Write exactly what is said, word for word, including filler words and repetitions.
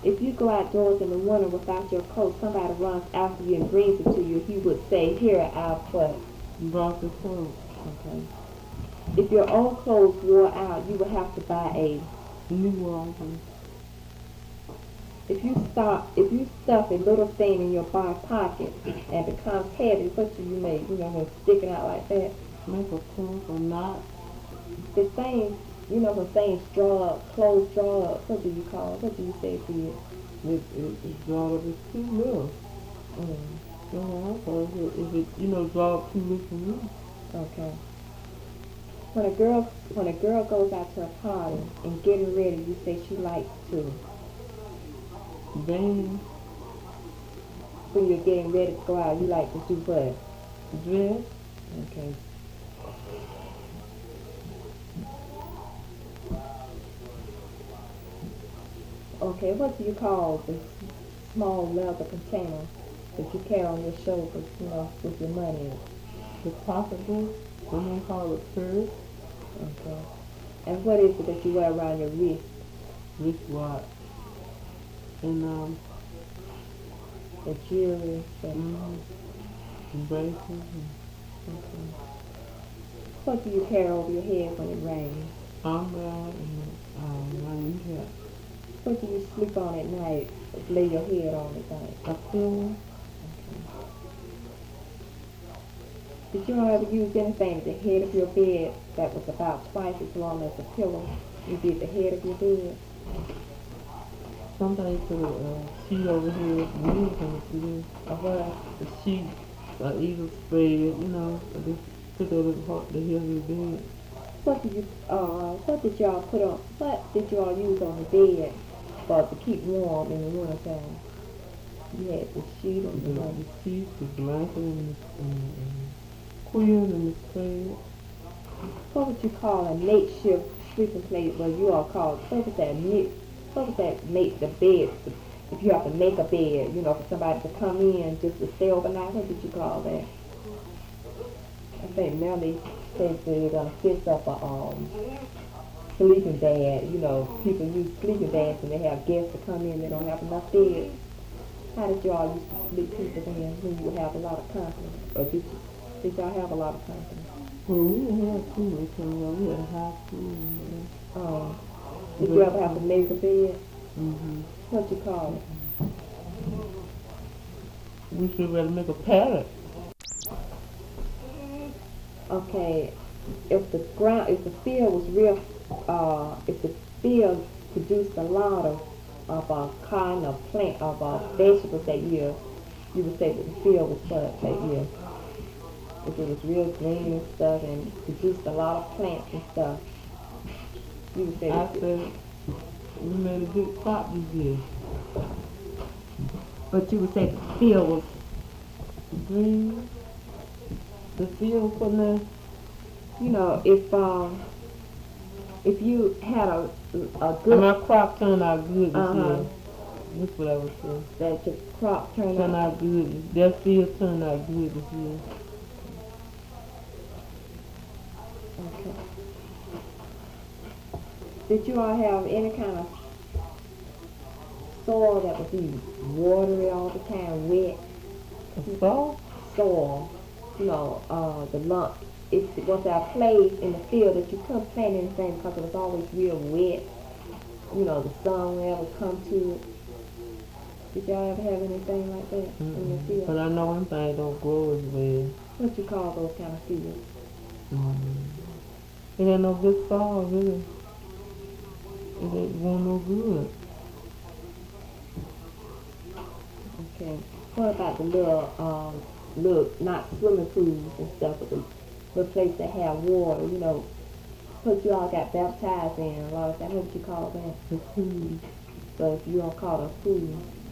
If you go outdoors in the winter without your coat, somebody runs after you and brings it to you, he would say, here, I'll what? Brought the clothes. Okay. If your old clothes wore out, you would have to buy a New one. If you stop, if you stuff a little thing in your back pocket and it becomes heavy, what do you make? You know, when it's sticking out like that. Make a clothes or not. The thing, you know, when things draw up, clothes draw up. What do you call it? What do you say to it? It, it, it's drawn up, it's too little. Mm. So if it, if it, you know, draw up too little for me. Okay. When a girl, when a girl goes out to a party and getting ready, you say she likes to. Then, when you're getting ready to go out, you like to do what? dress. Okay. Okay, what do you call the small leather container that you carry on your shoulders, you know, with your money in it? The pocketbook. Someone call it purse. Okay. And what is it that you wear around your wrist? Wristwatch. And, um, The jewelry. mm-hmm. bracelets. Okay. What do you carry over your head when it rains? Umbrella and um, rain cap. What do you sleep on at night? Lay your head on at night? A pillow. Okay. Did you ever use anything at the head of your bed that was about twice as long as a pillow you did the head of your bed? Somebody put a uh, sheet over here with wheels on it too. Or what? The sheet, uh, either spread, you know, or just put over the, the head of the bed. What did you, uh, what did y'all put on, what did y'all use on the bed for to keep warm in the wintertime? You had the sheet and the, the, the sheet, the blanket, and the, and, and quilt, and the spread. What would you call a makeshift sleeping place? Well, you all call, what was that, what was that make the bed, if you have to make a bed, you know, for somebody to come in just to stay overnight, what did you call that? I think now they say they're going to fix up a um, sleeping bag. You know, people use sleeping bags and they have guests to come in, they don't have enough beds. How did y'all used to sleep people then when you would have a lot of company? Or did, you, did y'all have a lot of company? Well, we didn't have too much company. We had a high school. Um, did you ever have to make a bed? Mm-hmm. What you call it? We should rather make a paddock. Okay, if the ground, if the field was real, uh, if the field produced a lot of of a kind of plant of uh, vegetables that year, you would say that the field was what that year. If it was real green and stuff and produced a lot of plants and stuff, you would say. I said we made a good crop this year. But you would say the field was green. The field for now. You know, if um, if you had a a good. And my crop turned out good this uh-huh. year. That's what I was saying. That your crop turned, turned out. out good. That field turned out good this year. Okay. Did you all have any kind of soil that would be watery all the time, wet? A soil? Soil. You know, uh, the lump. If it was a place in the field that you couldn't plant anything because it was always real wet. You know, the sun would ever come to it. Did y'all ever have anything like that mm-hmm. in the field? But I know one thing don't grow as well. What you call those kind of fields? Mm-hmm. It ain't no good soil, really. It ain't want no good. Okay. What about the little, um, little, not swimming pools and stuff, but the little place that have water, you know, what you all got baptized in, a lot of that, what would you call that? The pool. So if you all call it a pool,